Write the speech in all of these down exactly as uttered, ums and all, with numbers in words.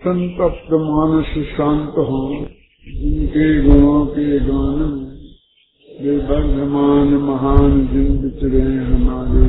संतप्त मानस शांत हो, जिनके गुणों के गान में वे वर्धमान महान जिन विचरे हमारे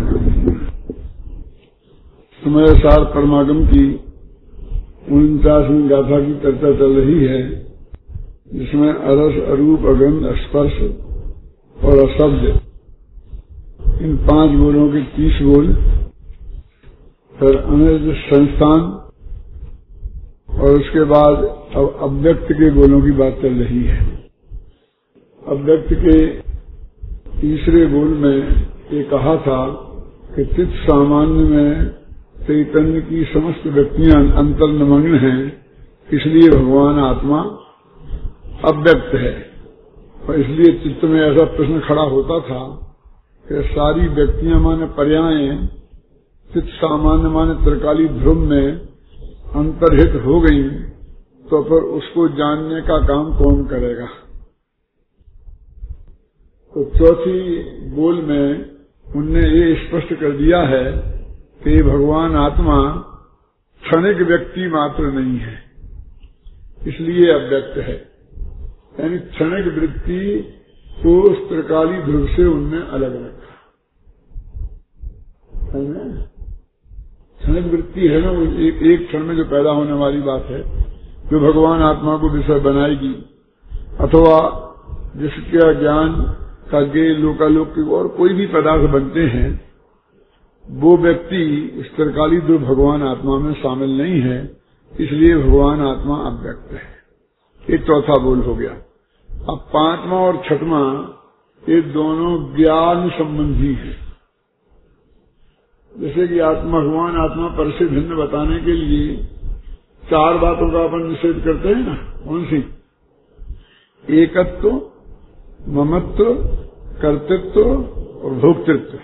समय सार परमागम की उनचासवीं गाथा की चर्चा चल रही है, जिसमें अरस, अरूप, अगंध, स्पर्श और अशब्द इन पांच बोलों के तीस बोल, फिर अनिर्द संस्थान और उसके बाद अब अव्यक्त के बोलों की बात चल रही है। अव्यक्त के तीसरे बोल में ये कहा था कि चित्त सामान्य में चैतन्य की समस्त व्यक्तियां अंतर्निमग्न हैं, इसलिए भगवान आत्मा अव्यक्त है। और इसलिए चित्त में ऐसा प्रश्न खड़ा होता था कि सारी व्यक्तियां माने पर्यायें चित्त सामान्य माने त्रिकाली ध्रुव में अंतर्हित हो गई, तो फिर उसको जानने का काम कौन करेगा। तो चौथी बोल में उनने ये स्पष्ट कर दिया है कि भगवान आत्मा क्षणिक व्यक्ति मात्र नहीं है, इसलिए अव्यक्त है। यानी क्षणिक वृत्ति को त्रिकाली ध्रुव से उनने अलग रखा है ना। क्षणिक वृत्ति है ना, एक, एक क्षण में जो पैदा होने वाली बात है, जो भगवान आत्मा को विषय बनाएगी, अथवा जिसका ज्ञान का गे लोकालोक के और कोई भी पदार्थ बनते हैं, वो व्यक्ति इस त्रिकाली ध्रुव भगवान आत्मा में शामिल नहीं है, इसलिए भगवान आत्मा अव्यक्त है। ये चौथा बोल हो गया। अब पांचवा और छठवां ये दोनों ज्ञान संबंधी है। जैसे कि आत्मा भगवान आत्मा पर से भिन्न बताने के लिए चार बातों का अपन निषेध करते हैं ना। कौन सी? एकत्व, ममत्व, कर्तृत्व और भोक्तृत्व।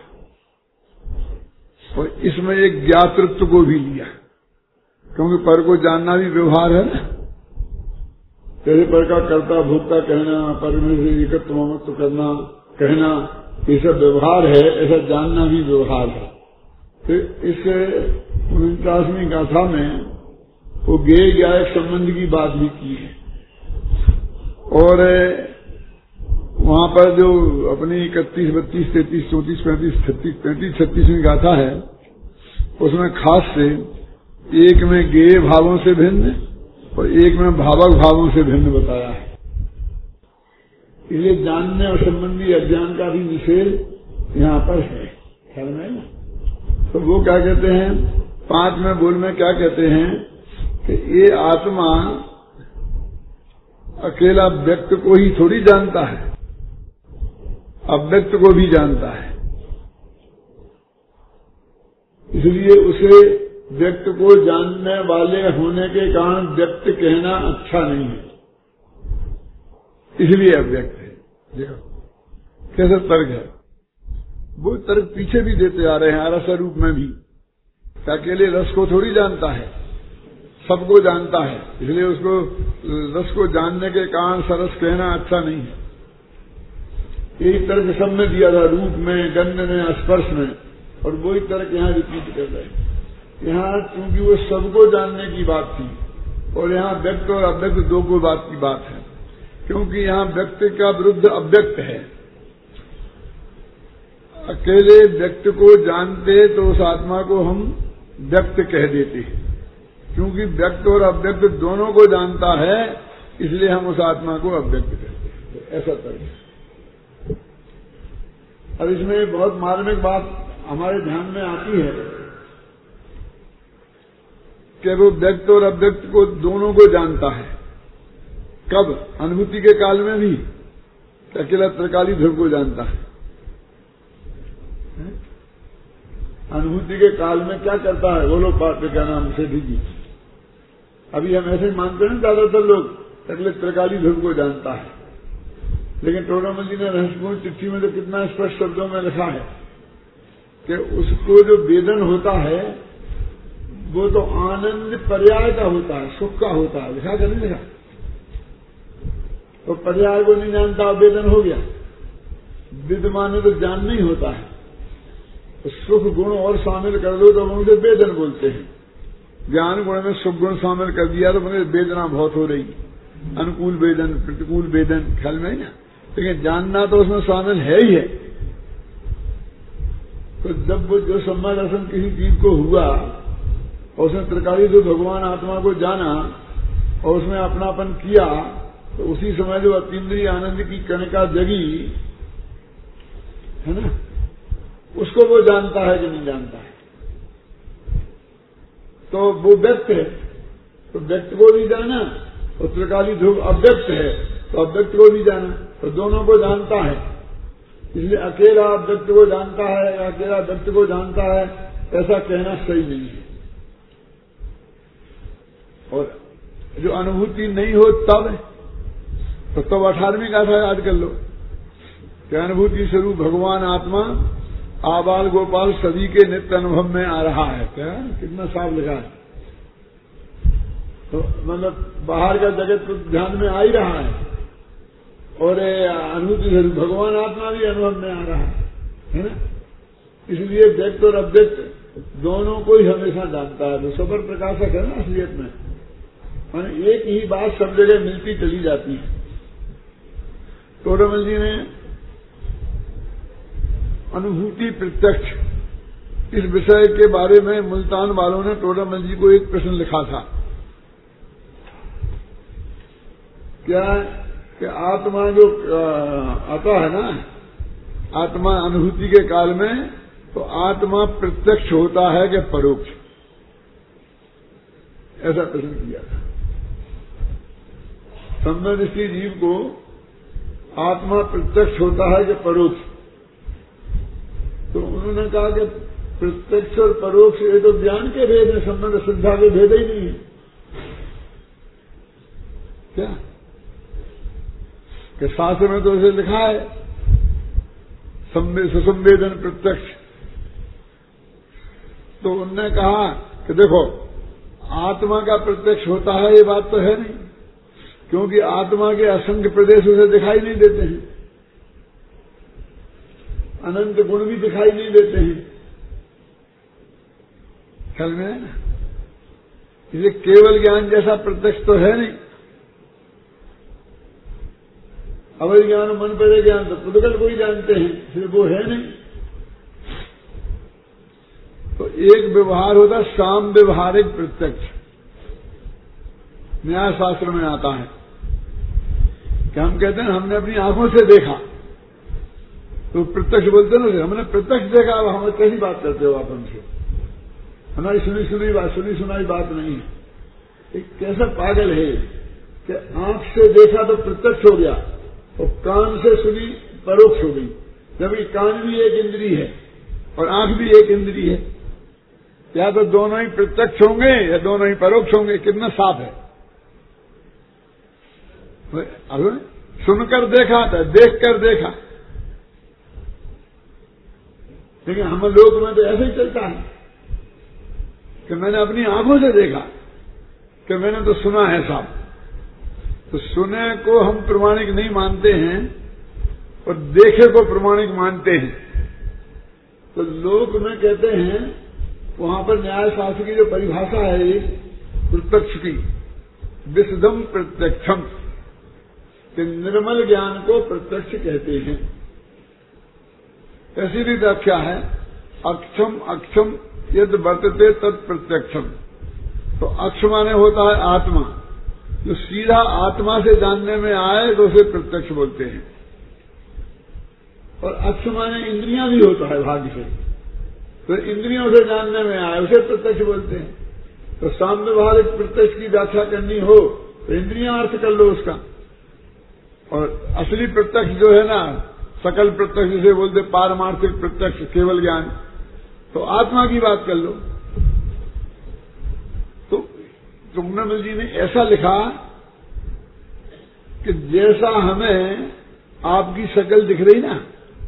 और इसमें एक ज्ञातृत्व को भी लिया, क्योंकि पर को जानना भी व्यवहार है ना। जैसे पर का कर्ता भोक्ता कहना, पर में से एकत्व ममत्व करना कहना, ये सब व्यवहार है, ऐसा जानना भी व्यवहार है। तो इस उनचासवीं गाथा में वो ज्ञेय ज्ञायक संबंध की बात भी की है। और वहां पर जो अपनी इकतीस, बत्तीस, तैतीस, चौतीस, पैंतीस, छत्तीस, पैंतीस छत्तीसवीं गाथा है, उसमें खास से एक में ज्ञेय भावों से भिन्न और एक में भावक भावों से भिन्न बताया है। इसलिए जानने और संबंधी अज्ञान का भी निषेध यहाँ पर है। ख्याल में ना? तो वो क्या कहते हैं, पांच में बोल में क्या कहते हैं कि ये आत्मा अकेला व्यक्त को ही थोड़ी जानता है, अव्यक्त को भी जानता है। इसलिए उसे व्यक्त को जानने वाले होने के कारण व्यक्त कहना अच्छा नहीं है, इसलिए अव्यक्त है। देखो कैसा तर्क है। वो तर्क पीछे भी देते आ रहे हैं, रस रूप में भी। अकेले रस को थोड़ी जानता है, सबको जानता है, इसलिए उसको रस को जानने के कारण सरस कहना अच्छा नहीं है। यही तर्क सब में दिया था, रूप में, गंध में, स्पर्श में, और वही तर्क यहाँ रिपीट कर रहे हैं। यहाँ क्योंकि वो सबको जानने की बात थी, और यहाँ व्यक्त और अव्यक्त दो को बात की बात है, क्योंकि यहाँ व्यक्त का विरुद्ध अव्यक्त है। अकेले व्यक्त को जानते तो उस आत्मा को हम व्यक्त कह देते हैं, क्योंकि व्यक्त और अव्यक्त दोनों को जानता है, इसलिए हम उस आत्मा को अव्यक्त कहते हैं। ऐसा तर्क है। अब इसमें बहुत मार्मिक बात हमारे ध्यान में आती है कि वो व्यक्त और अव्यक्त को दोनों को जानता है। कब? अनुभूति के काल में भी अकेला त्रिकाली ध्रुव को जानता है। अनुभूति के काल में क्या करता है, बोलो पाठ क्या नाम से जी। अभी हम ऐसे मानते हैं ज्यादातर लोग अकेले त्रिकाली ध्रुव को जानता है, लेकिन टोडामल जी ने रहस्यपूर्ण चिट्ठी में तो कितना स्पष्ट शब्दों में लिखा है कि उसको जो वेदन होता है वो तो आनंद पर्याय का होता है, सुख का होता है। लिखा क्या नहीं लिखा? तो पर्याय को नहीं जानता, वेदन हो गया। विद्यमान तो जान नहीं होता है, तो सुख गुण और शामिल कर दो तो उनसे वेदन बोलते हैं। ज्ञान गुण में सुख गुण शामिल कर दिया तो मुझे वेदना बहुत हो रही, अनुकूल वेदन प्रतिकूल वेदन, ख्याल में ना। लेकिन जानना तो उसमें शामिल है ही है। तो जब वो जो सम्मा दर्शन किसी जीव को हुआ और उसने त्रिकाली जो भगवान आत्मा को जाना और उसमें अपनापन किया, तो उसी समय जो अतीन्द्रिय आनंद की कणिका जगी है ना, उसको वो जानता है कि नहीं जानता है। तो वो व्यक्त है तो व्यक्त को भी जाना, और त्रिकाली ध्रुव अव्यक्त है तो अव्यक्त को भी जाना, तो दोनों को जानता है। इसलिए अकेला व्यक्त को जानता है या अकेला व्यक्त को जानता है ऐसा कहना सही नहीं है। और जो अनुभूति नहीं हो तब तो तब अठारहवीं गाथा याद कर लो कि अनुभूति स्वरूप भगवान आत्मा आबाल गोपाल सभी के नित्य अनुभव में आ रहा है। क्या कितना साफ लिखा है। तो मतलब बाहर का जगत तो ध्यान में आ ही रहा है और अनुभूति स्वरूप भगवान आत्मा भी अनुभव में आ रहा है, है ना। इसलिए व्यक्त और अव्यक्त दोनों को ही हमेशा जानता है। तो सबर प्रकाशक है ना असलियत में, माने एक ही बात सब जगह मिलती चली जाती है। टोडरमल जी ने अनुभूति प्रत्यक्ष इस विषय के बारे में मुल्तान वालों ने टोडरमल जी को एक प्रश्न लिखा था। क्या कि आत्मा जो आता है ना, आत्मा अनुभूति के काल में, तो आत्मा प्रत्यक्ष होता है कि परोक्ष, ऐसा प्रश्न किया था। संवेदनशील जीव को आत्मा प्रत्यक्ष होता है कि परोक्ष। तो उन्होंने कहा कि प्रत्यक्ष और परोक्ष ये तो ज्ञान के भेद है, संबंध श्रद्धा के भेद ही नहीं है। क्या कि शास्त्र में तो इसे लिखा है सुसंवेदन प्रत्यक्ष। तो उनने कहा कि देखो आत्मा का प्रत्यक्ष होता है ये बात तो है नहीं, क्योंकि आत्मा के असंख्य प्रदेश उसे दिखाई नहीं देते हैं, अनंत गुण भी दिखाई नहीं देते हैं, ख्याल में है ना। इसलिए केवल ज्ञान जैसा प्रत्यक्ष तो है नहीं। अवैध ज्ञान मन पड़े ज्ञान तो पुद्गल को ही जानते हैं, इसलिए वो है नहीं। तो एक व्यवहार होता है साम व्यवहारिक प्रत्यक्ष, न्याय शास्त्र में आता है कि हम कहते हैं हमने अपनी आंखों से देखा, तो प्रत्यक्ष बोलते हैं ना, हमने प्रत्यक्ष देखा। अब हम कैसी बात करते हो आप हमसे, हमारी सुनी सुनी बात सुनी सुनाई बात नहीं है। एक कैसा पागल है कि आंख से देखा तो प्रत्यक्ष हो गया और कान से सुनी परोक्ष हो गई, जबकि कान भी एक इंद्री है और आंख भी एक इंद्री है। या तो दोनों ही प्रत्यक्ष होंगे या दोनों ही परोक्ष होंगे। कितना साफ है। अब सुनकर देखा था, देख कर देखा, लेकिन हम लोग में तो ऐसे ही चलता है कि मैंने अपनी आंखों से देखा, कि मैंने तो सुना है साहब। तो सुने को हम प्रमाणिक नहीं मानते हैं और देखे को प्रमाणिक मानते हैं। तो लोक में कहते हैं, वहां पर न्याय शास्त्र की जो परिभाषा है प्रत्यक्ष की, विशुद्धम प्रत्यक्षम, कि निर्मल ज्ञान को प्रत्यक्ष कहते हैं। ऐसी भी व्याख्या है, अक्षम अक्षम यद वर्तते तत् प्रत्यक्षम। तो अक्ष माने होता है आत्मा, जो सीधा आत्मा से जानने में आए तो उसे प्रत्यक्ष बोलते हैं। और अक्ष माने इंद्रियां भी होता है भाग्य से, तो इंद्रियों से जानने में आए उसे प्रत्यक्ष बोलते हैं। तो साम व्यवहारिक प्रत्यक्ष की व्याख्या करनी हो तो इंद्रियां अर्थ कर लो उसका, और असली प्रत्यक्ष जो है ना, सकल प्रत्यक्ष जिसे बोलते पारमार्थिक प्रत्यक्ष केवल ज्ञान, तो आत्मा की बात कर लो। तो टोडरमल जी ने ऐसा लिखा कि जैसा हमें आपकी शक्ल दिख रही ना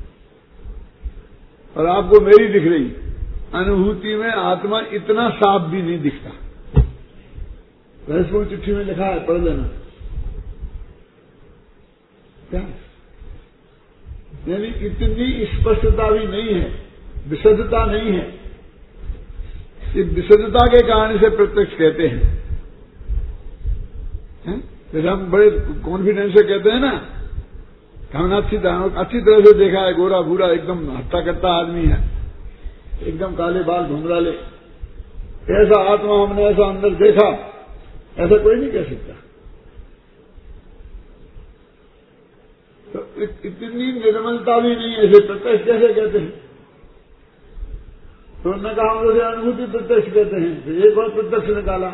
और आपको मेरी दिख रही, अनुभूति में आत्मा इतना साफ भी नहीं दिखता। रहस्यपूर्ण चिट्ठी में लिखा है, पढ़ लेना। क्या यानी इतनी स्पष्टता भी नहीं है, विशुद्धता नहीं है। ये विशुद्धता के कारण इसे प्रत्यक्ष कहते हैं, हैं? जैसे हम बड़े कॉन्फिडेंस से कहते हैं ना, हमने अच्छी तरह अच्छी तरह से देखा है, गोरा भूरा एकदम हट्टा कट्टा आदमी है, एकदम काले बाल घुंघराले, ऐसा आत्मा हमने ऐसा अंदर देखा, ऐसा कोई नहीं कह सकता। तो इतनी निर्मलता भी नहीं है, इसे प्रत्यक्ष कैसे कहते हैं? तो उन्होंने कहा हम उसे अनुभूति प्रत्यक्ष कहते हैं। तो एक और प्रत्यक्ष निकाला,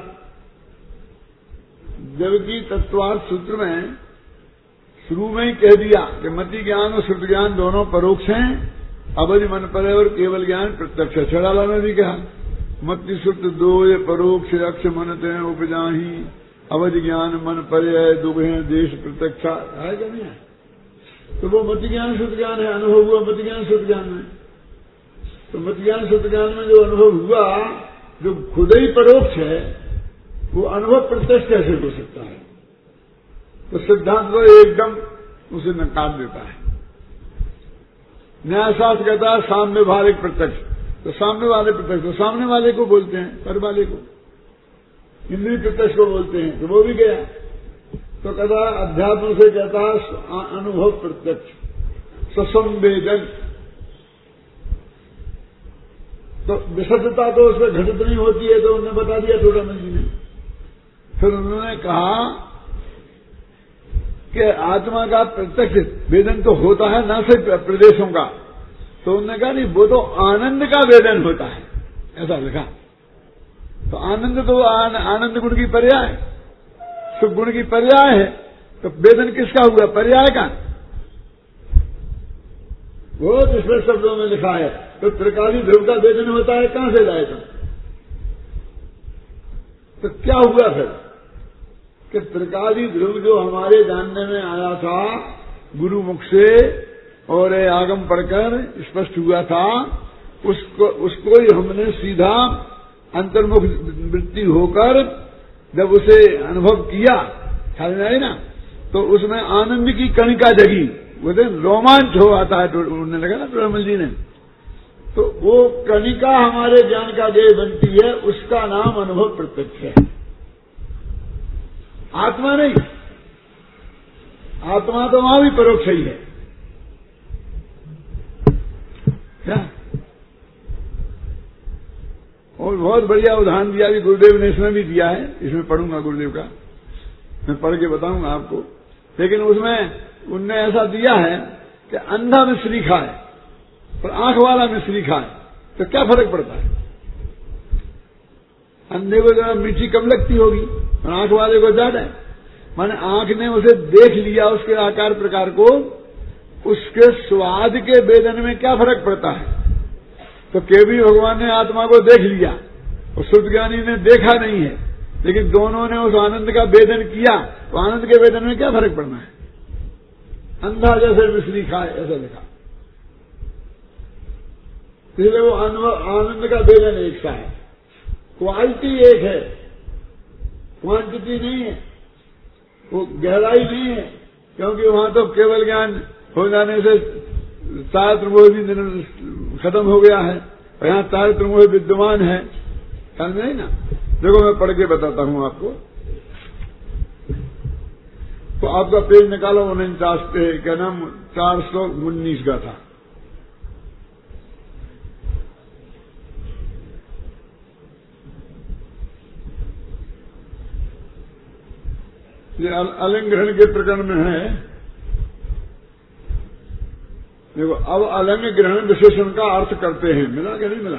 जबकि तत्वार्थ सूत्र में शुरू में ही कह दिया कि मति ज्ञान और श्रुति ज्ञान दोनों परोक्ष हैं, अवधि मन परे और केवल ज्ञान प्रत्यक्ष है। छड़ाला में भी कहा मति श्रुत दो ये परोक्ष अक्ष मनते हैं उपजाही, अवधि ज्ञान मन परे दुबे देश प्रत्यक्ष है क्या नहीं है? तो वो मति ज्ञान श्रुति ज्ञान है, अनुभव हुआ मति ज्ञान श्रुति ज्ञान में। तो मति ज्ञान श्रुति ज्ञान में जो अनुभव हुआ, जो खुद ही परोक्ष है, वो अनुभव प्रत्यक्ष कैसे हो सकता है? तो सिद्धांत तो एकदम उसे नकार देता है। न्यायशास्त्र कहता है सामने वाले प्रत्यक्ष, तो सामने वाले प्रत्यक्ष तो सामने वाले को बोलते हैं, पर वाले को इंद्रिय प्रत्यक्ष को बोलते हैं, तो वो भी गया। तो कहता अध्यात्म से कहता है अनुभव प्रत्यक्ष ससंवेदन। तो विशुद्धता तो उसमें घटित नहीं होती है, तो उन्होंने बता दिया टोडामल जी ने। फिर उन्होंने कहा कि आत्मा का प्रत्यक्ष वेदन तो होता है न सिर्फ प्रदेशों का, तो उन्होंने कहा नहीं, वो तो आनंद का वेदन होता है, ऐसा लिखा। तो आनंद तो आन, आनंद गुण की पर्याय, सुख गुण की पर्याय है, तो वेदन किसका हुआ? पर्याय का। वो जिसमें शब्दों में लिखा है, तो त्रिकाली ध्रुव का वेदन होता है, कहां से लाए तुम? तो क्या हुआ फिर कि त्रिकाली ध्रुव जो हमारे जानने में आया था गुरु मुख से और आगम पढ़कर स्पष्ट हुआ था, उसको उसको ही हमने सीधा अंतर्मुख वृत्ति होकर जब उसे अनुभव किया, ख्याल में आई ना, तो उसमें आनंद की कणिका जगी, वो दिन रोमांच हो आता है, उन्होंने लगा ना टोडामल जी ने। तो वो कणिका हमारे ज्ञान का गेय बनती है, उसका नाम अनुभव प्रत्यक्ष है, आत्मा नहीं। आत्मा तो वहां भी परोक्ष ही है क्या? और बहुत बढ़िया उदाहरण दिया भी गुरुदेव ने, इसमें भी दिया है, इसमें पढ़ूंगा गुरुदेव का, मैं पढ़ के बताऊंगा आपको। लेकिन उसमें उनने ऐसा दिया है कि अंधा मिश्री खाए और आंख वाला मिश्री खाए तो क्या फर्क पड़ता है? अंधे को जरा मीठी कम लगती होगी और आंख वाले को ज्यादा। माने आंख ने उसे देख लिया, उसके आकार प्रकार को, उसके स्वाद के वेदन में क्या फर्क पड़ता है? तो केवल भगवान ने आत्मा को देख लिया और शुद्ध ज्ञानी ने देखा नहीं है, लेकिन दोनों ने उस आनंद का वेदन किया, तो आनंद के वेदन में क्या फर्क पड़ना है? अंधा जैसे मिश्री खाए, ऐसा लिखा। इसलिए वो आनंद का वेदन एक सा है, क्वालिटी एक है, क्वांटिटी नहीं है, वो गहराई नहीं है, क्योंकि वहां तो केवल ज्ञान हो जाने से चार त्रिमोह भी खत्म हो गया है, और यहाँ चार त्रिमोह विद्यमान है, ख्याल में नहीं ना। देखो मैं पढ़ के बताता हूं आपको। तो आपका पेज निकालो, उनचास पे क्या नाम चार सौ उन्नीस का था। ये अलंग ग्रहण के प्रकरण में है। देखो, अब अलंग ग्रहण विशेषण का अर्थ करते हैं, मिला क्या नहीं मिला?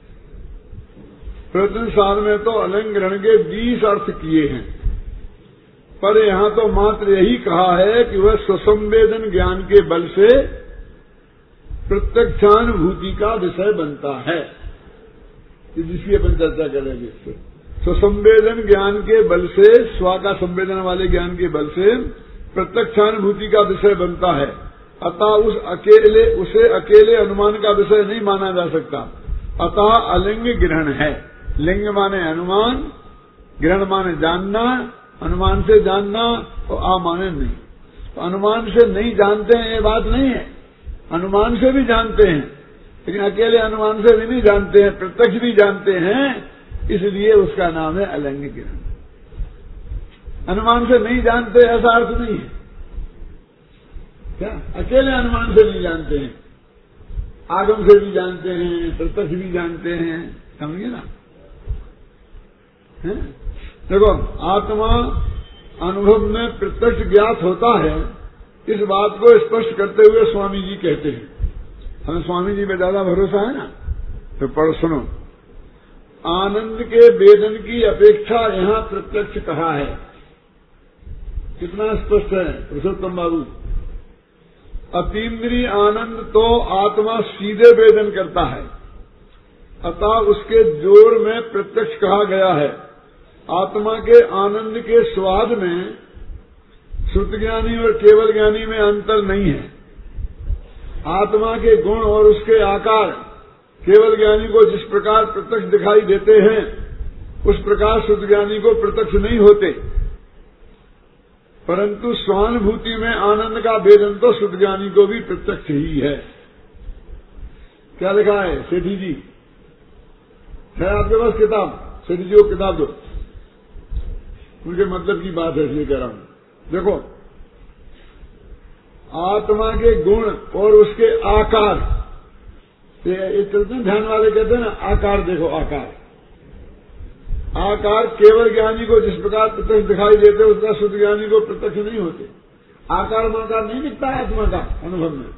प्रथम साल में तो अलंग ग्रहण के बीस अर्थ किए हैं, पर यहां तो मात्र यही कहा है कि वह स्वसंवेदन ज्ञान के बल से प्रत्यक्षानुभूति का विषय बनता है, जिसकी अपन चर्चा करेंगे। स्वसंवेदन ज्ञान के बल से, स्व का संवेदन वाले ज्ञान के बल से प्रत्यक्षानुभूति का विषय बनता है। अतः उस अकेले उसे अकेले अनुमान का विषय नहीं माना जा सकता। अतः अलिंग ग्रहण है। लिंग माने अनुमान, ग्रहण माने जानना, अनुमान से जानना, और आ माने नहीं। तो अनुमान से नहीं जानते हैं ये बात नहीं है, अनुमान से भी जानते हैं, लेकिन अकेले अनुमान से भी नहीं जानते हैं, प्रत्यक्ष भी जानते हैं, इसलिए उसका नाम है अलंगिक ज्ञान। अनुमान से नहीं जानते ऐसा अर्थ नहीं है क्या? अकेले अनुमान से नहीं जानते हैं, आगम से भी जानते हैं, प्रत्यक्ष भी जानते हैं, समझिए ना। है? देखो, आत्मा अनुभव में प्रत्यक्ष ज्ञात होता है, इस बात को स्पष्ट करते हुए स्वामी जी कहते हैं। हमें स्वामी जी पे ज्यादा भरोसा है ना, तो पढ़ो सुनो। आनंद के वेदन की अपेक्षा यहाँ प्रत्यक्ष कहा है। कितना स्पष्ट है पुरुषोत्तम बाबू। अतीन्द्रिय आनंद तो आत्मा सीधे वेदन करता है, अतः उसके जोर में प्रत्यक्ष कहा गया है। आत्मा के आनंद के स्वाद में श्रुत ज्ञानी और केवल ज्ञानी में अंतर नहीं है। आत्मा के गुण और उसके आकार केवल ज्ञानी को जिस प्रकार प्रत्यक्ष दिखाई देते हैं, उस प्रकार श्रुत ज्ञानी को प्रत्यक्ष नहीं होते, परंतु स्वानुभूति में आनंद का भेदन तो श्रुत ज्ञानी को भी प्रत्यक्ष ही है। क्या लिखा है सेठी जी? है आपके पास किताब? सेठी जी को किताब दो, उनके मतलब की बात है इसलिए कह रहा हूं। देखो, आत्मा के गुण और उसके आकार, ये चलते हैं ध्यान वाले कहते हैं ना, आकार देखो, आकार आकार केवल ज्ञानी को जिस प्रकार प्रत्यक्ष दिखाई देते उसका शुद्ध ज्ञानी को प्रत्यक्ष नहीं होते। आकार माकार नहीं दिखता है आत्मा का अनुभव में।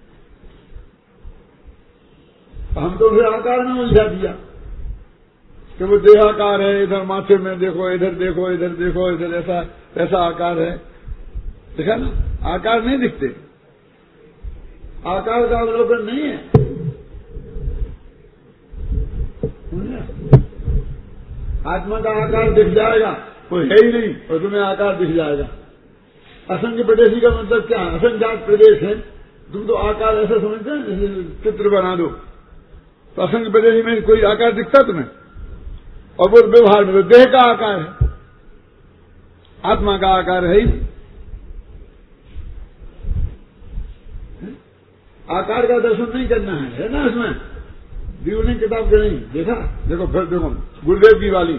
हम तो उसे आकार में उलझा दिया कि वो देहाकार है, इधर माथे में देखो, इधर देखो, इधर देखो, इधर ऐसा ऐसा आकार है। देखा ना, आकार नहीं दिखते, आकार का अवलोकन नहीं है। आत्मा का आकार दिख जाएगा, कोई है ही नहीं, और तुम्हें आकार दिख जाएगा। असंख्य प्रदेशी का मतलब क्या है? असंख्यात प्रदेश है, तुम तो आकार ऐसा समझते हैं जैसे चित्र बना दो, तो असंख्य प्रदेशी में कोई आकार दिखता तुम्हें? और वो व्यवहार में तो देह का आकार है, आत्मा का आकार है ही नहीं। आकार का दर्शन नहीं करना है, है ना इसमें दीव ने किताब के नहीं देखा। देखो फिर देखो गुरुदेव की वाली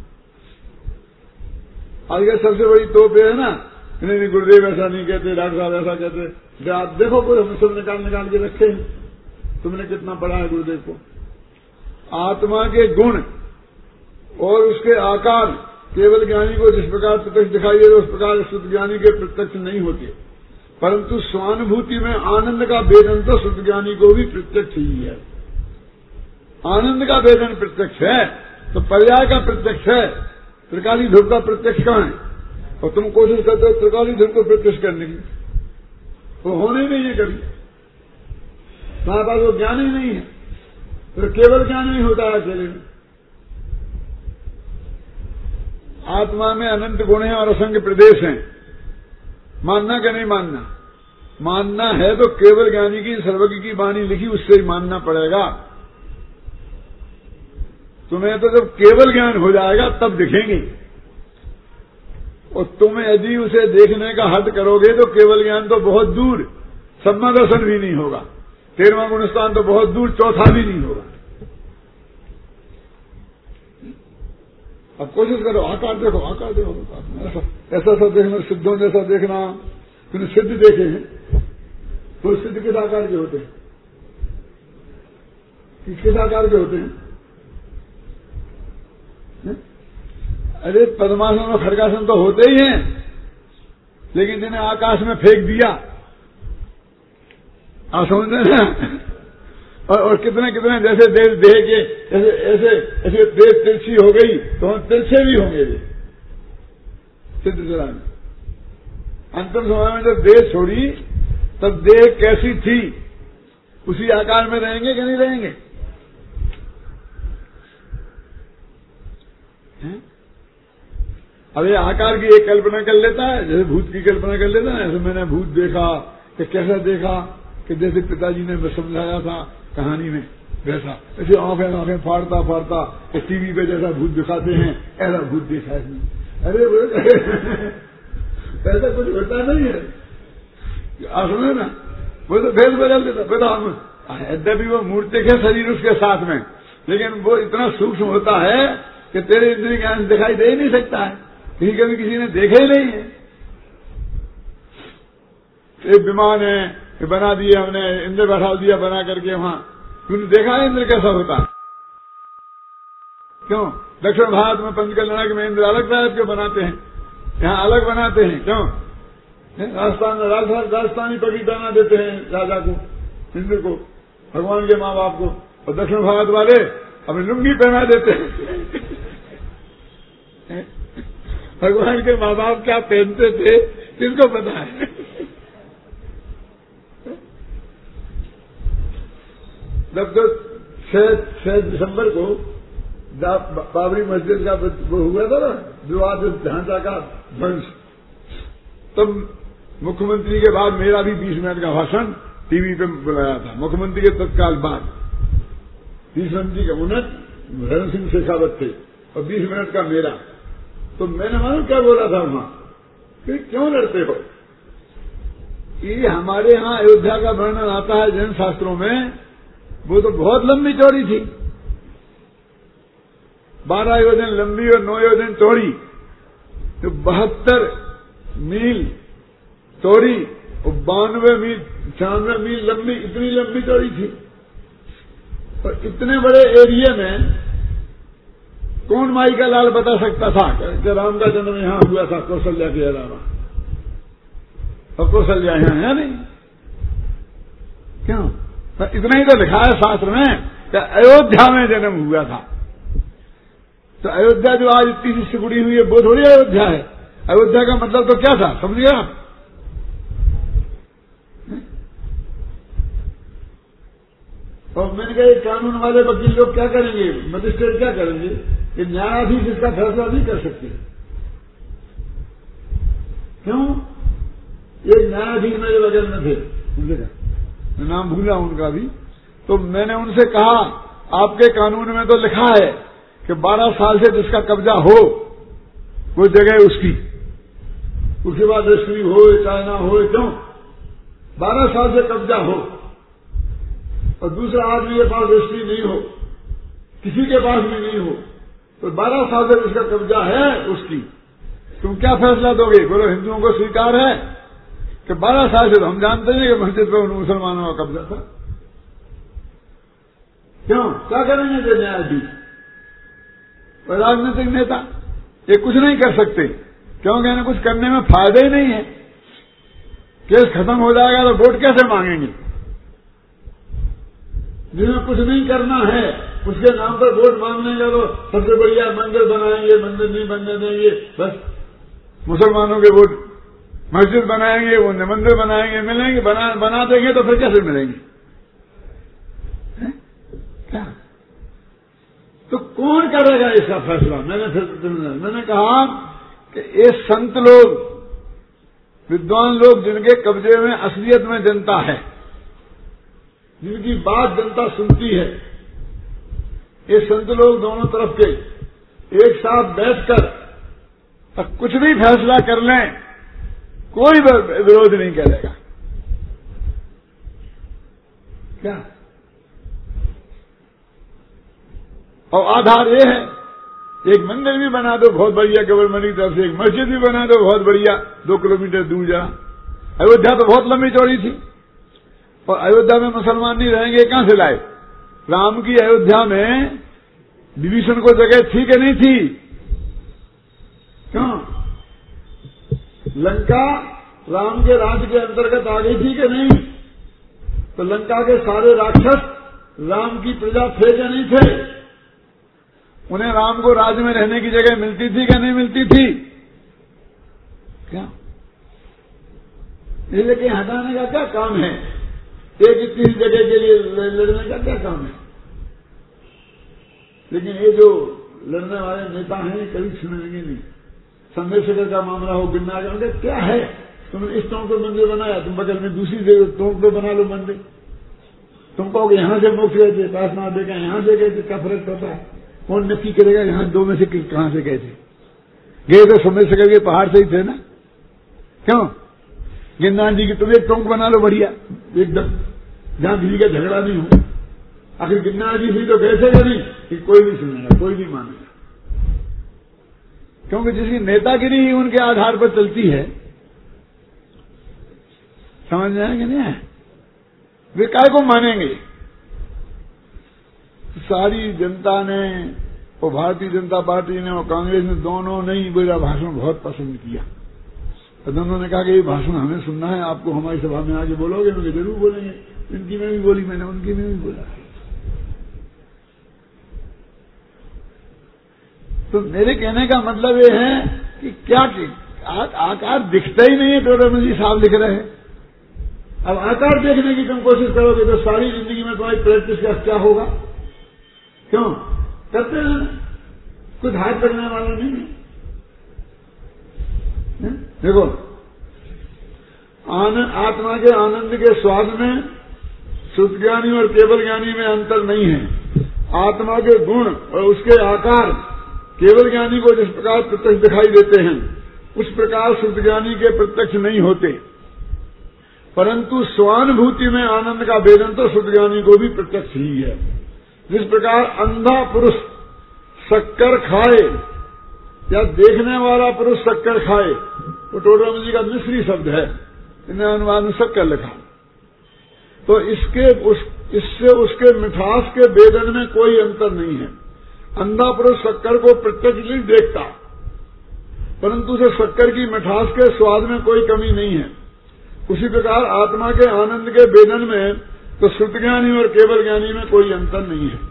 आजकल सबसे बड़ी तोप है ना, नहीं नहीं गुरुदेव ऐसा नहीं कहते, डॉक्टर साहब ऐसा कहते। आप देखो कोई हम सब निकाल निकाल के रखे हैं, तुमने कितना पढ़ा है गुरुदेव को। आत्मा के गुण और उसके आकार केवल ज्ञानी को जिस प्रकार प्रत्यक्ष दिखाई दे उस प्रकार शुद्ध ज्ञानी के प्रत्यक्ष नहीं होते, परंतु स्वानुभूति में आनंद का भेदन तो शुद्ध ज्ञानी को भी प्रत्यक्ष ही है। आनंद का भेदन प्रत्यक्ष है तो पर्याय का प्रत्यक्ष है। त्रिकाली ध्रुव का प्रत्यक्ष कहां है? और तुम कोशिश करते हो त्रिकाली ध्रुव को प्रत्यक्ष करने की, वो होने नहीं है कभी, तुम्हारे पास वो ज्ञान ही नहीं है, तो केवल ज्ञान नहीं होता है अकेले में। आत्मा में अनंत गुण हैं और असंख्य प्रदेश हैं, मानना क्या नहीं मानना? मानना है तो केवल ज्ञानी की सर्वज्ञ की वाणी लिखी उससे ही मानना पड़ेगा। तुम्हें तो जब केवल ज्ञान हो जाएगा तब दिखेंगे, और तुम यदि उसे देखने का हद करोगे तो केवल ज्ञान तो बहुत दूर, सम्मा दर्शन भी नहीं होगा, तेरहवां गुणस्थान तो बहुत दूर, चौथा भी नहीं होगा। अब कोशिश करो, आकार देखो, आकार देखो, ऐसा ऐसा सा देखना, सिद्धों जैसा देखना। तुमने सिद्ध देखे हैं तो सिद्ध किस आकार के होते हैं? किस आकार के होते हैं? अरे पद्मासन और खड़गासन तो होते ही हैं, लेकिन जिन्हें आकाश में फेंक दिया, आप समझते हैं ना? और, और कितने कितने जैसे देह देह के ऐसे ऐसे ऐसे देह तिरछी हो गई तो हम तिरछे भी होंगे सिद्ध चला में। अंतिम समय में जब देह छोड़ी तब देह कैसी थी उसी आकार में रहेंगे कि नहीं रहेंगे? अब ये आकार की एक कल्पना कर लेता है, जैसे भूत की कल्पना कर लेता है, ऐसे मैंने भूत देखा कि कैसा देखा कि जैसे पिताजी ने समझाया था कहानी में, वैसा ऐसे आंखें आंखें फाड़ता फाड़ता टीवी पे जैसा भूत दिखाते हैं ऐसा भूत देखा है। अरे वो ऐसा कुछ होता नहीं है, आप सुने ना, वो तो भेद बदल देता। बेटा हम यद्यपि वो मूर्ति के शरीर उसके साथ में, लेकिन वो इतना सूक्ष्म होता है कि तेरे इंद्रिय ज्ञान से दिखाई दे ही नहीं सकता है, कहीं कभी किसी ने देखा ही नहीं है। एक विमान है, ये बना दिया हमने, इंद्र बैठा दिया बना करके वहां, तूने देखा है इंद्र कैसा होता है? क्यों? दक्षिण भारत में पंचकल्याण में इंद्र अलग टाइप के बनाते हैं, यहाँ अलग बनाते हैं। क्यों? राजस्थान में राजस्थानी पगड़ी पहना देते हैं राजा को, इंद्र को, भगवान के माँ बाप को, और दक्षिण भारत वाले अपनी लुंगी पहना देते हैं। भगवान के माँ बाप क्या पहनते थे किसको पता है? जब तो छह दिसंबर को बाबरी मस्जिद का वो हुआ था ना, जो आज ढांचा का ध्वंस, तब मुख्यमंत्री के बाद मेरा भी बीस मिनट का भाषण टीवी पे बुलाया था। मुख्यमंत्री के तत्काल बाद बीस मिनट का मिनट धर्म सिंह शेखावत थे और बीस मिनट का मेरा। तो मैंने मालूम क्या बोला था वहां कि क्यों लड़ते हो? ये हमारे यहाँ अयोध्या का वर्णन आता है जैन शास्त्रों में, वो तो बहुत लंबी चौड़ी थी, बारह योजन लंबी और नौ योजन चौड़ी, तो बहत्तर मील चौड़ी और बानवे मील छियानवे मील लंबी, इतनी लंबी चौड़ी थी। और इतने बड़े एरिया में कौन माई का लाल बता सकता था कि राम का जन्म यहां हुआ था कौशल्या के अलावा? और कौशल्या यहां है नहीं, क्यों? तो इतना ही तो लिखा है शास्त्र में कि अयोध्या में जन्म हुआ था। तो अयोध्या जो आज इतनी सी सिकुड़ी हुई है वो थोड़ी अयोध्या है। अयोध्या का मतलब तो क्या था, समझिए आप? और मैंने कहा कानून वाले वकील लोग क्या करेंगे, मजिस्ट्रेट क्या करेंगे? ये न्यायाधीश इसका फैसला नहीं कर सकते। क्यों? एक न्यायाधीश मेरे बगल में थे, उनसे कहा, मैं नाम भूला उनका भी, तो मैंने उनसे कहा आपके कानून में तो लिखा है कि बारह साल से जिसका कब्जा हो वो जगह उसकी, उसके बाद रजिस्ट्री हो चाहे ना हो, क्यों? बारह साल से कब्जा हो और दूसरा आदमी के पास रजिस्ट्री नहीं हो, किसी के पास भी नहीं हो, तो बारह साल से जिसका कब्जा है उसकी, तुम क्या फैसला दोगे? बोलो हिंदुओं को स्वीकार है कि बारह साल से, तो हम जानते हैं कि मस्जिद पर उन मुसलमानों का कब्जा था। क्यों? क्या करेंगे जो न्यायाधीश और राजनीतिक नेता? ये कुछ नहीं कर सकते, क्योंकि इन्हें कुछ करने में फायदा ही नहीं है। केस खत्म हो जाएगा तो वोट कैसे मांगेंगे? जिन्हें कुछ नहीं करना है उसके नाम पर वोट मांगने का तो सबसे बढ़िया मंदिर बनाएंगे, मंदिर नहीं बनने देंगे, बस मुसलमानों के वोट, मस्जिद बनाएंगे, वो मंदिर बनाएंगे, मिलेंगे, बना बना देंगे तो फिर कैसे मिलेंगे? है? क्या? तो कौन करेगा इसका फैसला? मैंने फिर मैंने कहा कि ये संत लोग, विद्वान लोग, जिनके कब्जे में असलियत में जनता है, जिनकी बात जनता सुनती है, ये संत लोग दोनों तरफ के एक साथ बैठकर कुछ भी फैसला कर लें, कोई विरोध नहीं करेगा। क्या? और आधार ये है, एक मंदिर भी बना दो बहुत बढ़िया गवर्नमेंट की तरफ से, एक मस्जिद भी बना दो बहुत बढ़िया दो किलोमीटर दूर जा। अयोध्या तो बहुत लंबी चौड़ी थी, और अयोध्या में मुसलमान नहीं रहेंगे, कहां से लाए? राम की अयोध्या में विभीषण को जगह थी कि नहीं थी? क्यों? लंका राम के राज्य के अंतर्गत आ गई थी कि नहीं? तो लंका के सारे राक्षस राम की प्रजा थे कि नहीं थे? उन्हें राम को राज्य में रहने की जगह मिलती थी कि नहीं मिलती थी? क्या? ये लेकिन हटाने का क्या काम है? एक इतनी जगह के लिए लड़ने का क्या काम है? लेकिन ये जो लड़ने वाले नेता हैं कभी सुनेंगे नहीं। संदेशकर का मामला हो, गिरना का, क्या है? तुमने इस टोंक पर मंदिर बनाया, तुम बगल में दूसरी जगह टोंक पर बना लो मंदिर। तुम कहोगे यहां से मोक्ष गए थे, पासना देखा यहां से गए थे, क्या फर्क पड़ता है? कौन नक्की करेगा यहां दो में से कहां से गए थे? गए तो संदेशकर के पहाड़ से ही थे ना? क्यों? गिरनार जी की तुम एक टोंक बना लो बढ़िया एकदम, जहां किसी का झगड़ा नहीं हो। आखिर गिरनार जी हुई तो कैसे करी कि कोई नहीं सुनेगा, कोई नहीं मानेगा, क्योंकि जिसकी नेतागिरी ही उनके आधार पर चलती है। समझ में आए कि नहीं? वे काय को मानेंगे? सारी जनता ने, और भारतीय जनता पार्टी ने और कांग्रेस ने, दोनों ने ही मेरा भाषण बहुत पसंद किया। तो दोनों ने कहा कि ये भाषण हमें सुनना है, आपको हमारी सभा में आके बोलोगे? उनके जरूर बोलेंगे। इनकी में भी बोली मैंने, उनकी में भी बोला। तो मेरे कहने का मतलब ये है कि क्या आकार दिखता ही नहीं है। टोडरमल जी साहब लिख रहे हैं। अब आकार देखने की तुम कोशिश करोगे तो सारी जिंदगी में तुम्हारी प्रैक्टिस का क्या होगा? क्यों करते हैं? कुछ हाथ पकड़ने वाला नहीं है। देखो, आनंद, आत्मा के आनंद के स्वाद में शुद्ध ज्ञानी और केवल ज्ञानी में अंतर नहीं है। आत्मा के गुण और उसके आकार केवल ज्ञानी को जिस प्रकार प्रत्यक्ष दिखाई देते हैं, उस प्रकार शुद्ध ज्ञानी के प्रत्यक्ष नहीं होते। परंतु स्वानुभूति में आनंद का भेदन तो शुद्ध ज्ञानी को भी प्रत्यक्ष ही है। जिस प्रकार अंधा पुरुष शक्कर खाए या देखने वाला पुरुष शक्कर खाए, वो टोडरमल जी का मिस्री शब्द है, इन्हें अनुवाद में शक्कर लिखा। तो इसके उस, इससे उसके मिठास के भेदन में कोई अंतर नहीं है। अंधा पुरुष शक्कर को प्रत्यक्ष नहीं देखता, परंतु उसे शक्कर की मिठास के स्वाद में कोई कमी नहीं है। उसी प्रकार आत्मा के आनंद के भेदन में तो शुद्ध ज्ञानी और केवल ज्ञानी में कोई अंतर नहीं है।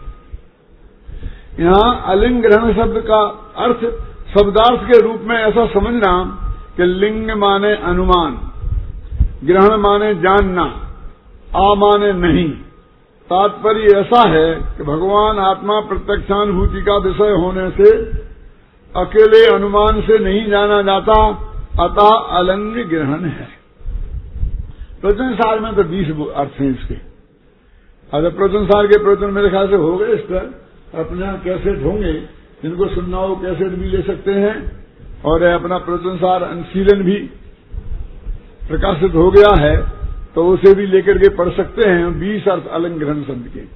यहाँ अलिंग ग्रहण शब्द का अर्थ शब्दार्थ के रूप में ऐसा समझना कि लिंग माने अनुमान, ग्रहण माने जानना, आ माने नहीं। तात्पर्य ऐसा है कि भगवान आत्मा प्रत्यक्षानुभूति का विषय होने से अकेले अनुमान से नहीं जाना जाता, अतः अलिंग ग्रहण है। प्रवचन सार में तो बीस अर्थ हैं इसके। अगर प्रवचन सार के प्रवचन मेरे ख्याल से हो गए, इस पर अपने यहाँ कैसेट होंगे, जिनको सुनना हो कैसेट भी ले सकते हैं, और अपना प्रवचन सार अनुशीलन भी प्रकाशित हो गया है, तो उसे भी लेकर के पढ़ सकते हैं। बीस अर्थ अलिंग ग्रहण शब्द के।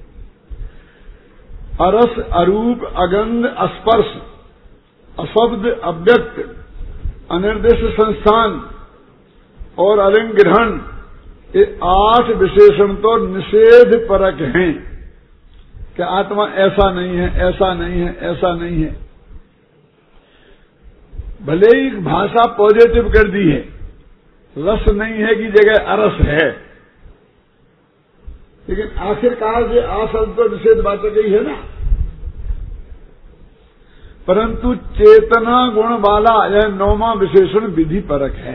अरस, अरूप, अगंध, स्पर्श, अशब्द, अव्यक्त, अनिर्दिष्ट संस्थान और अलिंग ग्रहण, ये आठ विशेषण तो निषेध परक हैं कि आत्मा ऐसा नहीं है, ऐसा नहीं है, ऐसा नहीं है। भले ही भाषा पॉजिटिव कर दी है, रस नहीं है की जगह अरस है, लेकिन आखिरकार ये आ शब्द तो निषेध वाचक ही है ना। परंतु चेतना गुण वाला यह नौवां विशेषण विधि परक है।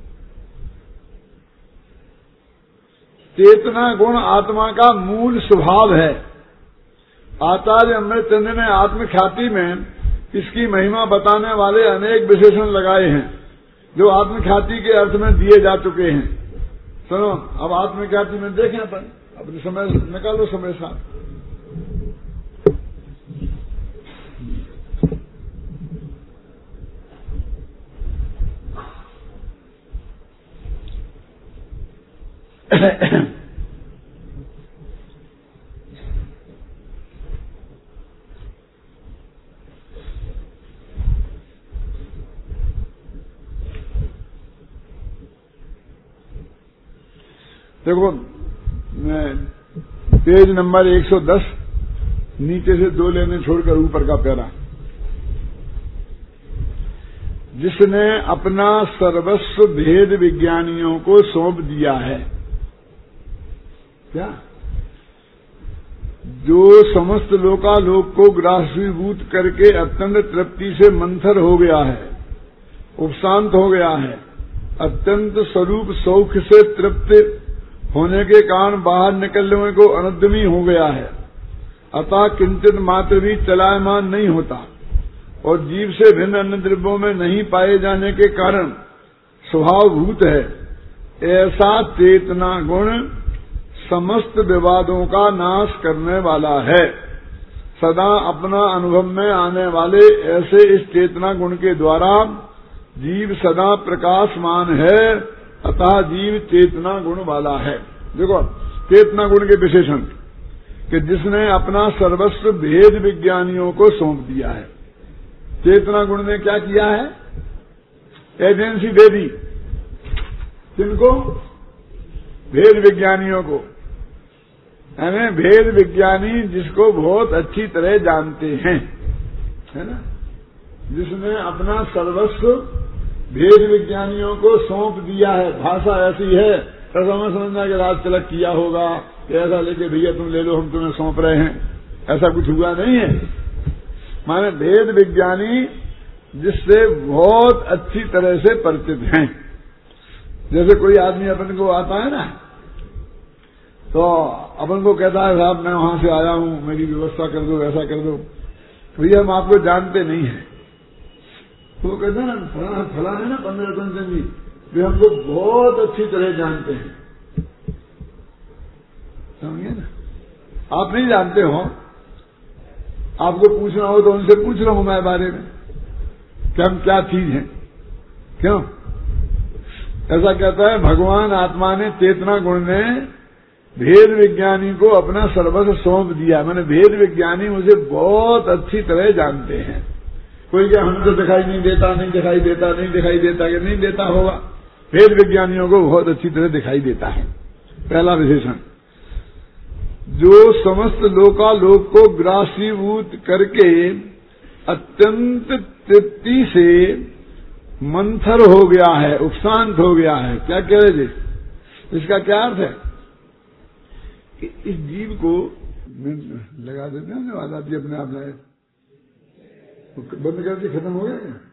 चेतना गुण आत्मा का मूल स्वभाव है। आचार्य अमृतचंद्र ने आत्मख्याति में इसकी महिमा बताने वाले अनेक विशेषण लगाए हैं, जो आत्मख्याति के अर्थ में दिए जा चुके हैं। सुनो, अब आत्मख्याति में देखें अपन, अपने समय निकालो समय साथ। देखो, पेज नंबर एक सौ दस, नीचे से दो लेने छोड़कर ऊपर का पैरा। जिसने अपना सर्वस्व भेद विज्ञानियों को सौंप दिया है, क्या जो समस्त लोकालोक को ग्रासीभूत करके अत्यंत तृप्ति से मंथर हो गया है, उपशांत हो गया है, अत्यंत स्वरूप सौख्य से तृप्त होने के कारण बाहर निकलने को अनुद्यमी हो गया है, अतः किंचित मात्र भी चलायमान नहीं होता और जीव से भिन्न अन्य द्रव्यों में नहीं पाए जाने के कारण स्वभावभूत है, ऐसा चेतना गुण समस्त विवादों का नाश करने वाला है। सदा अपना अनुभव में आने वाले ऐसे इस चेतना गुण के द्वारा जीव सदा प्रकाशमान है, अतः जीव चेतना गुण वाला है। देखो, चेतना गुण के विशेषण कि जिसने अपना सर्वस्व भेद विज्ञानियों को सौंप दिया है। चेतना गुण ने क्या किया है? एजेंसी दे दी। किनको? भेद विज्ञानियों को। यानी भेद विज्ञानी जिसको बहुत अच्छी तरह जानते हैं, है ना, जिसने अपना सर्वस्व भेद विज्ञानियों को सौंप दिया है। भाषा ऐसी है, ऐसा मैं समझना कि राज तिलक किया होगा कि ऐसा लेके भैया तुम ले लो, हम तुम्हें सौंप रहे हैं, ऐसा कुछ हुआ नहीं है। माने भेद विज्ञानी जिससे बहुत अच्छी तरह से परिचित हैं। जैसे कोई आदमी अपन को आता है ना, तो अपन को कहता है साहब मैं वहां से आया हूं, मेरी व्यवस्था कर दो, ऐसा कर दो। भैया हम आपको जानते नहीं है। तो वो कहते हैं ना फला फला है ना पंद्रह रतन जी, वे हमको बहुत अच्छी तरह जानते हैं। समझिए ना, आप नहीं जानते हो, आपको पूछना हो तो उनसे पूछ रहा हूं मैं बारे में कि हम क्या चीज हैं। क्यों ऐसा कहता है? भगवान आत्मा ने, चेतना गुण ने भेद विज्ञानी को अपना सर्वस्व सौंप दिया। मैंने भेद विज्ञानी मुझे बहुत अच्छी तरह जानते हैं। कोई क्या हमको दिखाई नहीं देता, नहीं दिखाई देता, नहीं दिखाई देता, कि नहीं देता होगा। भेद विज्ञानियों को बहुत अच्छी तरह दिखाई देता है। पहला विशेषण, जो समस्त लोकालोक को ग्रासीभूत करके अत्यंत तृप्ति से मंथर हो गया है, उपशांत हो गया है। क्या कह रहे थे? इसका क्या अर्थ है कि इस जीव को लगा देते हैं वाला अपने आप लाए, बंद करके खत्म हो गया क्या?